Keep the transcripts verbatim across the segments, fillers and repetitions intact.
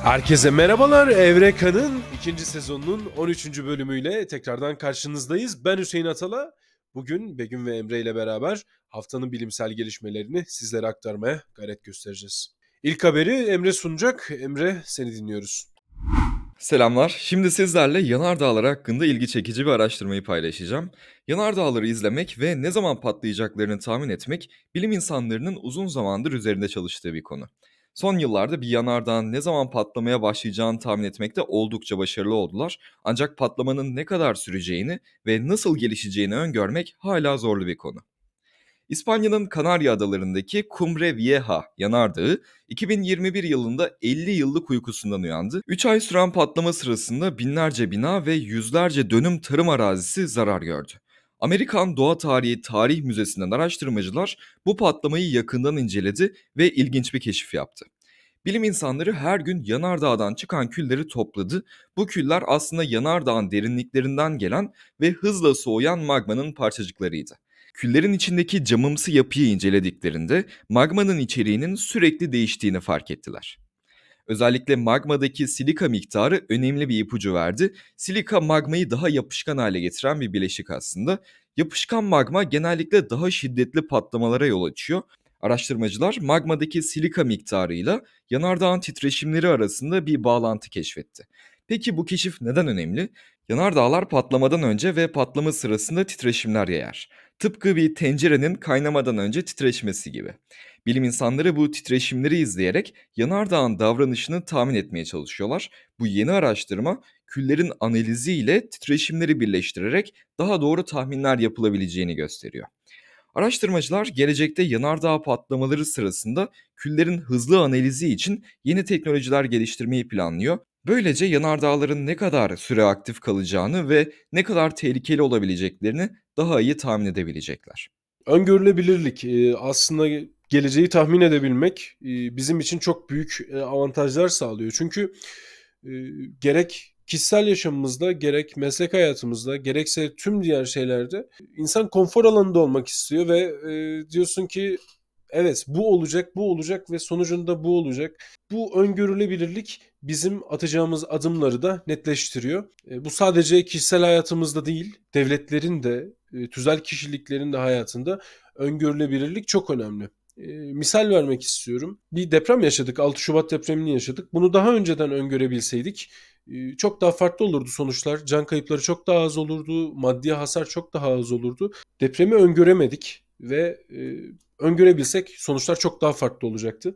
Herkese merhabalar. Evreka'nın ikinci sezonunun on üçüncü bölümüyle tekrardan karşınızdayız. Ben Hüseyin Atala. Bugün Begüm ve Emre ile beraber haftanın bilimsel gelişmelerini sizlere aktarmaya gayret göstereceğiz. İlk haberi Emre sunacak. Emre, seni dinliyoruz. Selamlar. Şimdi sizlerle yanardağlar hakkında ilgi çekici bir araştırmayı paylaşacağım. Yanardağları izlemek ve ne zaman patlayacaklarını tahmin etmek bilim insanlarının uzun zamandır üzerinde çalıştığı bir konu. Son yıllarda bir yanardağın ne zaman patlamaya başlayacağını tahmin etmekte oldukça başarılı oldular. Ancak patlamanın ne kadar süreceğini ve nasıl gelişeceğini öngörmek hala zorlu bir konu. İspanya'nın Kanarya Adaları'ndaki Cumbre Vieja yanardağı iki bin yirmi bir yılında elli yıllık uykusundan uyandı. üç ay süren patlama sırasında binlerce bina ve yüzlerce dönüm tarım arazisi zarar gördü. Amerikan Doğa Tarihi Tarih Müzesi'nden araştırmacılar bu patlamayı yakından inceledi ve ilginç bir keşif yaptı. Bilim insanları her gün yanardağdan çıkan külleri topladı. Bu küller aslında yanardağın derinliklerinden gelen ve hızla soğuyan magmanın parçacıklarıydı. Küllerin içindeki camımsı yapıyı incelediklerinde magmanın içeriğinin sürekli değiştiğini fark ettiler. Özellikle magmadaki silika miktarı önemli bir ipucu verdi. Silika magmayı daha yapışkan hale getiren bir bileşik aslında. Yapışkan magma genellikle daha şiddetli patlamalara yol açıyor. Araştırmacılar magmadaki silika miktarıyla yanardağın titreşimleri arasında bir bağlantı keşfetti. Peki bu keşif neden önemli? Yanardağlar patlamadan önce ve patlama sırasında titreşimler yayar. Tıpkı bir tencerenin kaynamadan önce titreşmesi gibi. Bilim insanları bu titreşimleri izleyerek yanardağın davranışını tahmin etmeye çalışıyorlar. Bu yeni araştırma küllerin analizi ile titreşimleri birleştirerek daha doğru tahminler yapılabileceğini gösteriyor. Araştırmacılar gelecekte yanardağ patlamaları sırasında küllerin hızlı analizi için yeni teknolojiler geliştirmeyi planlıyor. Böylece yanardağların ne kadar süre aktif kalacağını ve ne kadar tehlikeli olabileceklerini daha iyi tahmin edebilecekler. Öngörülebilirlik, e, aslında geleceği tahmin edebilmek e, bizim için çok büyük e, avantajlar sağlıyor. Çünkü e, gerek kişisel yaşamımızda, gerek meslek hayatımızda, gerekse tüm diğer şeylerde insan konfor alanında olmak istiyor ve e, diyorsun ki evet, bu olacak, bu olacak ve sonucunda bu olacak. Bu öngörülebilirlik bizim atacağımız adımları da netleştiriyor. E, bu sadece kişisel hayatımızda değil, devletlerin de, e, tüzel kişiliklerin de hayatında öngörülebilirlik çok önemli. E, misal vermek istiyorum. Bir deprem yaşadık, altı Şubat depremini yaşadık. Bunu daha önceden öngörebilseydik e, çok daha farklı olurdu sonuçlar. Can kayıpları çok daha az olurdu, maddi hasar çok daha az olurdu. Depremi öngöremedik ve e, öngörebilsek sonuçlar çok daha farklı olacaktı.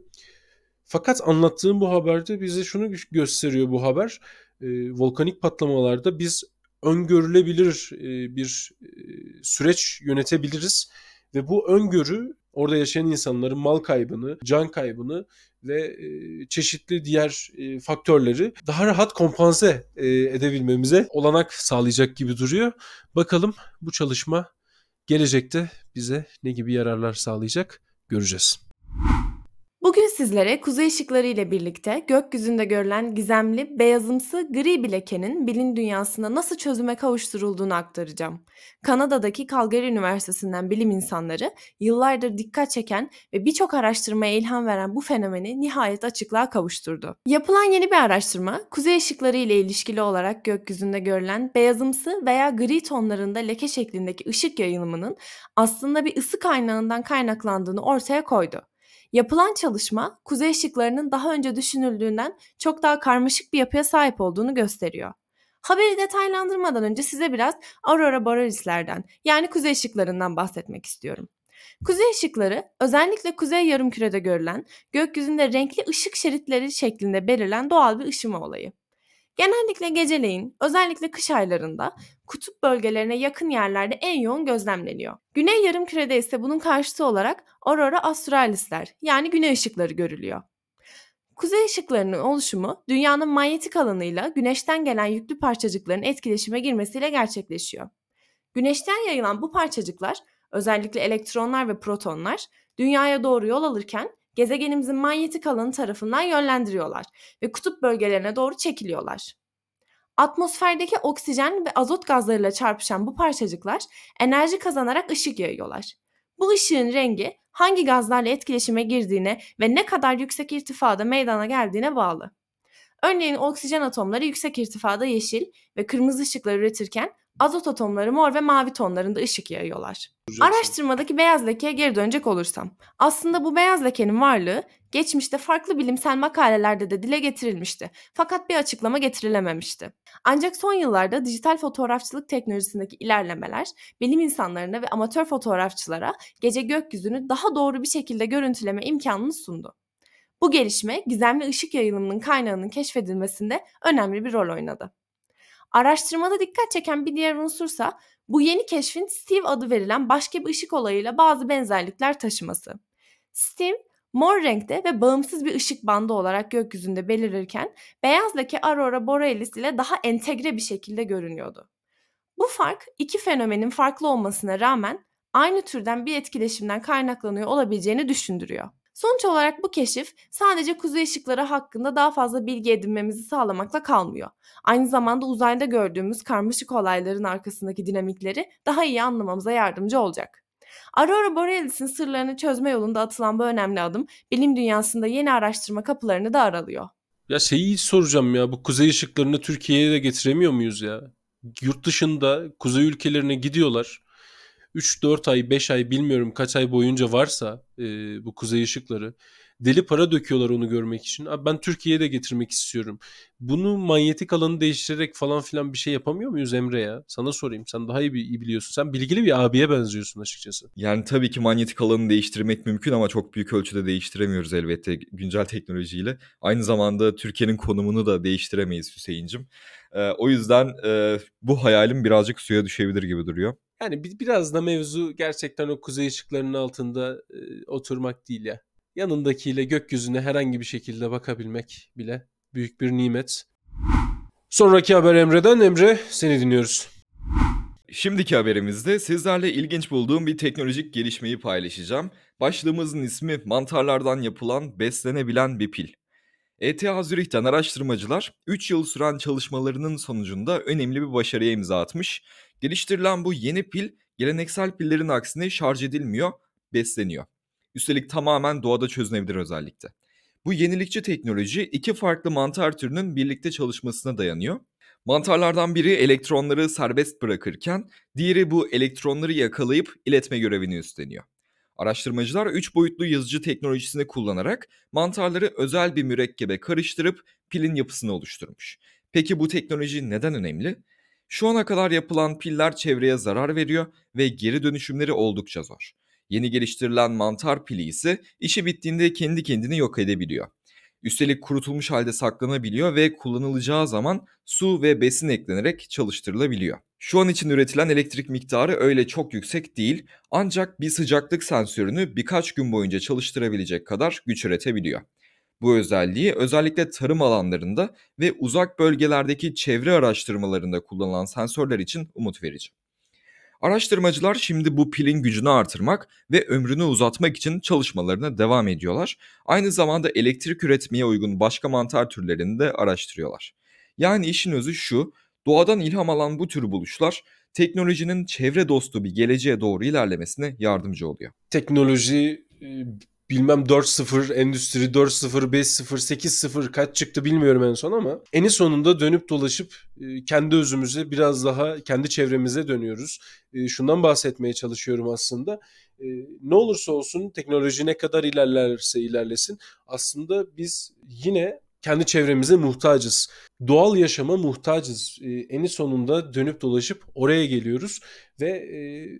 Fakat anlattığım bu haberde bize şunu gösteriyor bu haber. E, volkanik patlamalarda biz öngörülebilir e, bir e, süreç yönetebiliriz. Ve bu öngörü orada yaşayan insanların mal kaybını, can kaybını ve e, çeşitli diğer e, faktörleri daha rahat kompanse e, edebilmemize olanak sağlayacak gibi duruyor. Bakalım bu çalışma gelecekte bize ne gibi yararlar sağlayacak göreceğiz. Bugün sizlere kuzey ışıkları ile birlikte gökyüzünde görülen gizemli, beyazımsı gri bir lekenin bilim dünyasında nasıl çözüme kavuşturulduğunu aktaracağım. Kanada'daki Calgary Üniversitesi'nden bilim insanları yıllardır dikkat çeken ve birçok araştırmaya ilham veren bu fenomeni nihayet açıklığa kavuşturdu. Yapılan yeni bir araştırma, kuzey ışıkları ile ilişkili olarak gökyüzünde görülen beyazımsı veya gri tonlarında leke şeklindeki ışık yayılımının aslında bir ısı kaynağından kaynaklandığını ortaya koydu. Yapılan çalışma, kuzey ışıklarının daha önce düşünüldüğünden çok daha karmaşık bir yapıya sahip olduğunu gösteriyor. Haberi detaylandırmadan önce size biraz aurora borealislerden, yani kuzey ışıklarından bahsetmek istiyorum. Kuzey ışıkları, özellikle kuzey yarımkürede görülen, gökyüzünde renkli ışık şeritleri şeklinde belirlen doğal bir ışıma olayı. Genellikle geceleyin, özellikle kış aylarında kutup bölgelerine yakın yerlerde en yoğun gözlemleniyor. Güney yarımkürede ise bunun karşıtı olarak aurora australisler, yani güney ışıkları görülüyor. Kuzey ışıklarının oluşumu dünyanın manyetik alanıyla güneşten gelen yüklü parçacıkların etkileşime girmesiyle gerçekleşiyor. Güneşten yayılan bu parçacıklar, özellikle elektronlar ve protonlar, dünyaya doğru yol alırken gezegenimizin manyetik alanı tarafından yönlendiriyorlar ve kutup bölgelerine doğru çekiliyorlar. Atmosferdeki oksijen ve azot gazlarıyla çarpışan bu parçacıklar enerji kazanarak ışık yayıyorlar. Bu ışığın rengi hangi gazlarla etkileşime girdiğine ve ne kadar yüksek irtifada meydana geldiğine bağlı. Örneğin oksijen atomları yüksek irtifada yeşil ve kırmızı ışıklar üretirken azot atomları mor ve mavi tonlarında ışık yayıyorlar. Araştırmadaki beyaz lekeye geri dönecek olursam, aslında bu beyaz lekenin varlığı geçmişte farklı bilimsel makalelerde de dile getirilmişti. Fakat bir açıklama getirilememişti. Ancak son yıllarda dijital fotoğrafçılık teknolojisindeki ilerlemeler bilim insanlarına ve amatör fotoğrafçılara gece gökyüzünü daha doğru bir şekilde görüntüleme imkanını sundu. Bu gelişme gizemli ışık yayılımının kaynağının keşfedilmesinde önemli bir rol oynadı. Araştırmada dikkat çeken bir diğer unsursa bu yeni keşfin Steve adı verilen başka bir ışık olayıyla bazı benzerlikler taşıması. Steve, mor renkte ve bağımsız bir ışık bandı olarak gökyüzünde belirirken beyaz leke Aurora Borealis ile daha entegre bir şekilde görünüyordu. Bu fark iki fenomenin farklı olmasına rağmen aynı türden bir etkileşimden kaynaklanıyor olabileceğini düşündürüyor. Sonuç olarak bu keşif sadece kuzey ışıkları hakkında daha fazla bilgi edinmemizi sağlamakla kalmıyor. Aynı zamanda uzayda gördüğümüz karmaşık olayların arkasındaki dinamikleri daha iyi anlamamıza yardımcı olacak. Aurora Borealis'in sırlarını çözme yolunda atılan bu önemli adım bilim dünyasında yeni araştırma kapılarını da aralıyor. Ya şeyi soracağım ya, bu kuzey ışıklarını Türkiye'ye de getiremiyor muyuz ya? Yurt dışında kuzey ülkelerine gidiyorlar. üç dört ay, beş ay, bilmiyorum kaç ay boyunca varsa e, bu kuzey ışıkları. Deli para döküyorlar onu görmek için. Abi ben Türkiye'ye de getirmek istiyorum. Bunu manyetik alanı değiştirerek falan filan bir şey yapamıyor muyuz Emre ya? Sana sorayım. Sen daha iyi, iyi biliyorsun. Sen bilgili bir abiye benziyorsun açıkçası. Yani tabii ki manyetik alanı değiştirmek mümkün ama çok büyük ölçüde değiştiremiyoruz elbette güncel teknolojiyle. Aynı zamanda Türkiye'nin konumunu da değiştiremeyiz Hüseyin'cim. Ee, o yüzden e, bu hayalim birazcık suya düşebilir gibi duruyor. Yani bir, biraz da mevzu gerçekten o kuzey ışıklarının altında e, oturmak değil ya. Yanındakiyle gökyüzüne herhangi bir şekilde bakabilmek bile büyük bir nimet. Sonraki haber Emre'den. Emre, seni dinliyoruz. Şimdiki haberimizde sizlerle ilginç bulduğum bir teknolojik gelişmeyi paylaşacağım. Başlığımızın ismi mantarlardan yapılan beslenebilen bir pil. E T H Zürih'ten araştırmacılar üç yıl süren çalışmalarının sonucunda önemli bir başarıya imza atmış. Geliştirilen bu yeni pil geleneksel pillerin aksine şarj edilmiyor, besleniyor. Üstelik tamamen doğada çözünebilir özellikle. Bu yenilikçi teknoloji iki farklı mantar türünün birlikte çalışmasına dayanıyor. Mantarlardan biri elektronları serbest bırakırken diğeri bu elektronları yakalayıp iletme görevini üstleniyor. Araştırmacılar üç boyutlu yazıcı teknolojisini kullanarak mantarları özel bir mürekkebe karıştırıp pilin yapısını oluşturmuş. Peki bu teknoloji neden önemli? Şu ana kadar yapılan piller çevreye zarar veriyor ve geri dönüşümleri oldukça zor. Yeni geliştirilen mantar pili ise işi bittiğinde kendi kendini yok edebiliyor. Üstelik kurutulmuş halde saklanabiliyor ve kullanılacağı zaman su ve besin eklenerek çalıştırılabiliyor. Şu an için üretilen elektrik miktarı öyle çok yüksek değil, ancak bir sıcaklık sensörünü birkaç gün boyunca çalıştırabilecek kadar güç üretebiliyor. Bu özelliği özellikle tarım alanlarında ve uzak bölgelerdeki çevre araştırmalarında kullanılan sensörler için umut verici. Araştırmacılar şimdi bu pilin gücünü artırmak ve ömrünü uzatmak için çalışmalarına devam ediyorlar. Aynı zamanda elektrik üretmeye uygun başka mantar türlerini de araştırıyorlar. Yani işin özü şu, doğadan ilham alan bu tür buluşlar teknolojinin çevre dostu bir geleceğe doğru ilerlemesine yardımcı oluyor. Teknoloji e, bilmem dört sıfır, endüstri dört sıfır, beş sıfır, sekiz sıfır kaç çıktı bilmiyorum en son ama en sonunda dönüp dolaşıp e, kendi özümüze, biraz daha kendi çevremize dönüyoruz. E, şundan bahsetmeye çalışıyorum aslında. E, ne olursa olsun teknoloji ne kadar ilerlerse ilerlesin aslında biz yine kendi çevremize muhtacız. Doğal yaşama muhtacız. E, en sonunda dönüp dolaşıp oraya geliyoruz ve e,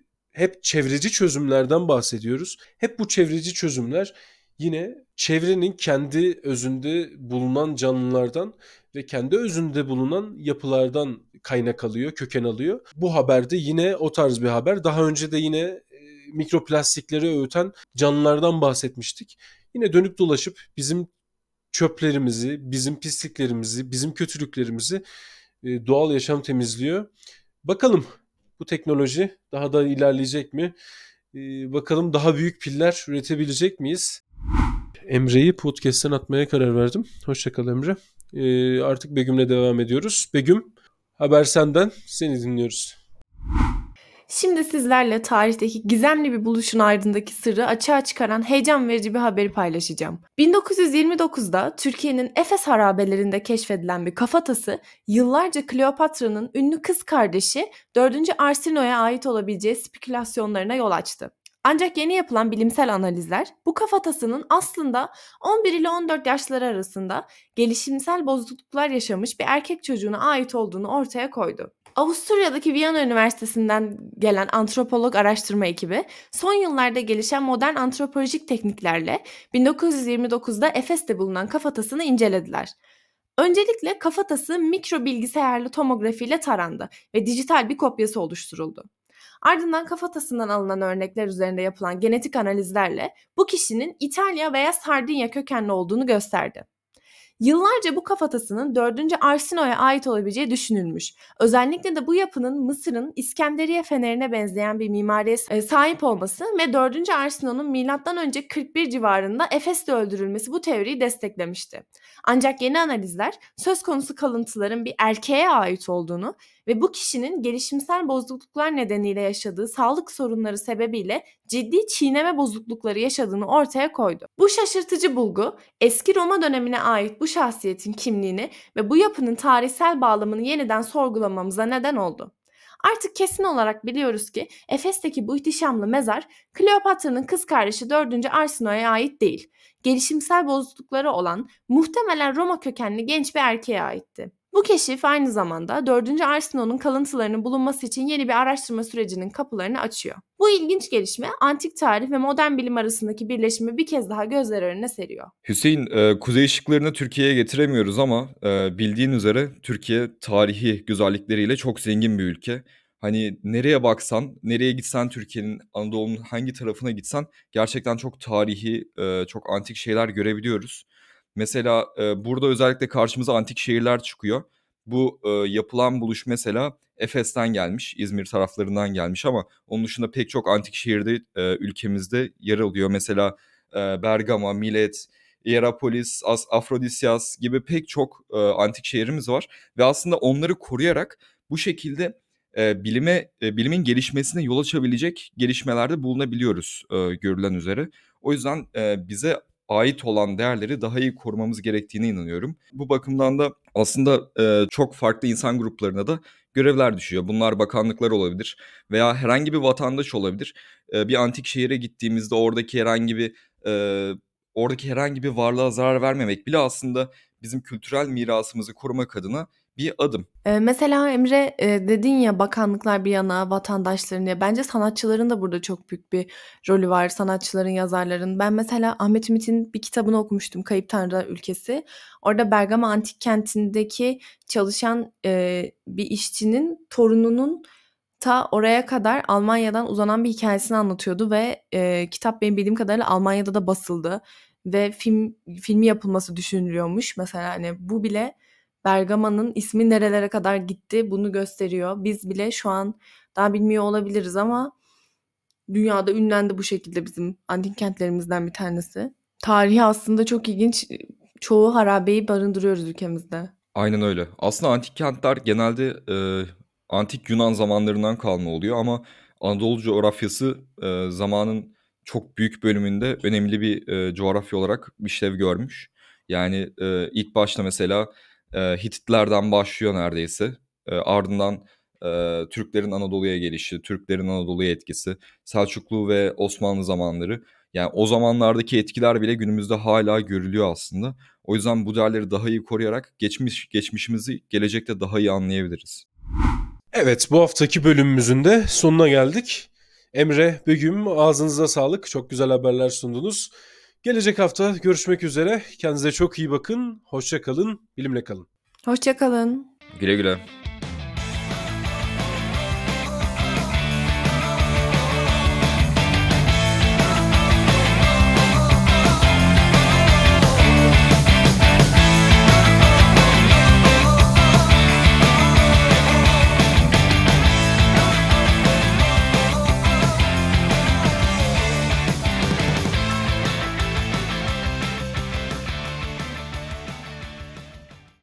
hep çevreci çözümlerden bahsediyoruz. Hep bu çevreci çözümler yine çevrenin kendi özünde bulunan canlılardan ve kendi özünde bulunan yapılardan kaynak alıyor, köken alıyor. Bu haberde yine o tarz bir haber. Daha önce de yine e, mikroplastikleri öğüten canlılardan bahsetmiştik. Yine dönüp dolaşıp bizim çöplerimizi, bizim pisliklerimizi, bizim kötülüklerimizi e, doğal yaşam temizliyor. Bakalım bu teknoloji daha da ilerleyecek mi? Ee, bakalım daha büyük piller üretebilecek miyiz? Emre'yi podcast'ten atmaya karar verdim. Hoşça kal Emre. Ee, artık Begüm'le devam ediyoruz. Begüm, haber senden. Seni dinliyoruz. Şimdi sizlerle tarihteki gizemli bir buluşun ardındaki sırrı açığa çıkaran heyecan verici bir haberi paylaşacağım. bin dokuz yüz yirmi dokuzda Türkiye'nin Efes harabelerinde keşfedilen bir kafatası, yıllarca Kleopatra'nın ünlü kız kardeşi dördüncü Arsinoe'ya ait olabileceği spekülasyonlarına yol açtı. Ancak yeni yapılan bilimsel analizler bu kafatasının aslında on bir ile on dört yaşları arasında gelişimsel bozukluklar yaşamış bir erkek çocuğuna ait olduğunu ortaya koydu. Avusturya'daki Viyana Üniversitesi'nden gelen antropolog araştırma ekibi, son yıllarda gelişen modern antropolojik tekniklerle bin dokuz yüz yirmi dokuzda Efes'te bulunan kafatasını incelediler. Öncelikle kafatası mikro bilgisayarlı tomografiyle tarandı ve dijital bir kopyası oluşturuldu. Ardından kafatasından alınan örnekler üzerinde yapılan genetik analizlerle bu kişinin İtalya veya Sardinya kökenli olduğunu gösterdi. Yıllarca bu kafatasının dördüncü Arsinoe'ya ait olabileceği düşünülmüş. Özellikle de bu yapının Mısır'ın İskenderiye fenerine benzeyen bir mimariye sahip olması ve dördüncü Arsinoe'nun milattan önce kırk bir civarında Efes'te öldürülmesi bu teoriyi desteklemişti. Ancak yeni analizler söz konusu kalıntıların bir erkeğe ait olduğunu ve bu kişinin gelişimsel bozukluklar nedeniyle yaşadığı sağlık sorunları sebebiyle ciddi çiğneme bozuklukları yaşadığını ortaya koydu. Bu şaşırtıcı bulgu, eski Roma dönemine ait bu şahsiyetin kimliğini ve bu yapının tarihsel bağlamını yeniden sorgulamamıza neden oldu. Artık kesin olarak biliyoruz ki Efes'teki bu ihtişamlı mezar Kleopatra'nın kız kardeşi dördüncü Arsinoe'ya ait değil. Gelişimsel bozuklukları olan muhtemelen Roma kökenli genç bir erkeğe aitti. Bu keşif aynı zamanda dördüncü Arsinoe'nun kalıntılarının bulunması için yeni bir araştırma sürecinin kapılarını açıyor. Bu ilginç gelişme antik tarih ve modern bilim arasındaki birleşimi bir kez daha gözler önüne seriyor. Hüseyin, e, kuzey ışıklarını Türkiye'ye getiremiyoruz ama e, bildiğin üzere Türkiye tarihi güzellikleriyle çok zengin bir ülke. Hani nereye baksan, nereye gitsen Türkiye'nin, Anadolu'nun hangi tarafına gitsen gerçekten çok tarihi, e, çok antik şeyler görebiliyoruz. Mesela e, burada özellikle karşımıza antik şehirler çıkıyor. Bu e, yapılan buluş mesela Efes'ten gelmiş, İzmir taraflarından gelmiş ama onun dışında pek çok antik şehirde e, ülkemizde yer alıyor. Mesela e, Bergama, Milet, Hierapolis, As- Afrodisyas gibi pek çok e, antik şehrimiz var ve aslında onları koruyarak bu şekilde e, bilime e, bilimin gelişmesine yol açabilecek gelişmelerde bulunabiliyoruz e, görülen üzere. O yüzden e, bize ait olan değerleri daha iyi korumamız gerektiğine inanıyorum. Bu bakımdan da aslında e, çok farklı insan gruplarına da görevler düşüyor. Bunlar bakanlıklar olabilir veya herhangi bir vatandaş olabilir. E, bir antik şehire gittiğimizde oradaki herhangi bir e, oradaki herhangi bir varlığa zarar vermemek bile aslında bizim kültürel mirasımızı korumak adına bir adım. Eee, mesela Emre, eee, dedin ya bakanlıklar bir yana, vatandaşların ya bence sanatçıların da burada çok büyük bir rolü var. Sanatçıların, yazarların. Ben mesela Ahmet Ümit'in bir kitabını okumuştum, Kayıp Tanrılar Ülkesi. Orada Bergama Antik Kenti'ndeki çalışan eee, bir işçinin torununun ta oraya kadar Almanya'dan uzanan bir hikayesini anlatıyordu ve eee, kitap benim bildiğim kadarıyla Almanya'da da basıldı ve film filmi yapılması düşünülüyormuş. Mesela hani bu bile Bergama'nın ismi nerelere kadar gitti bunu gösteriyor. Biz bile şu an daha bilmiyor olabiliriz ama dünyada ünlendi bu şekilde bizim antik kentlerimizden bir tanesi. Tarihi aslında çok ilginç. Çoğu harabeyi barındırıyoruz ülkemizde. Aynen öyle. Aslında antik kentler genelde e, antik Yunan zamanlarından kalma oluyor ama Anadolu coğrafyası e, zamanın çok büyük bölümünde önemli bir e, coğrafya olarak işlev görmüş. Yani e, ilk başta mesela e, Hititlerden başlıyor neredeyse. E, ardından e, Türklerin Anadolu'ya gelişi, Türklerin Anadolu'ya etkisi, Selçuklu ve Osmanlı zamanları. Yani o zamanlardaki etkiler bile günümüzde hala görülüyor aslında. O yüzden bu değerleri daha iyi koruyarak geçmiş geçmişimizi gelecekte daha iyi anlayabiliriz. Evet, bu haftaki bölümümüzün de sonuna geldik. Emre, Begüm, ağzınıza sağlık. Çok güzel haberler sundunuz. Gelecek hafta görüşmek üzere. Kendinize çok iyi bakın. Hoşça kalın. Bilimle kalın. Hoşça kalın. Güle güle.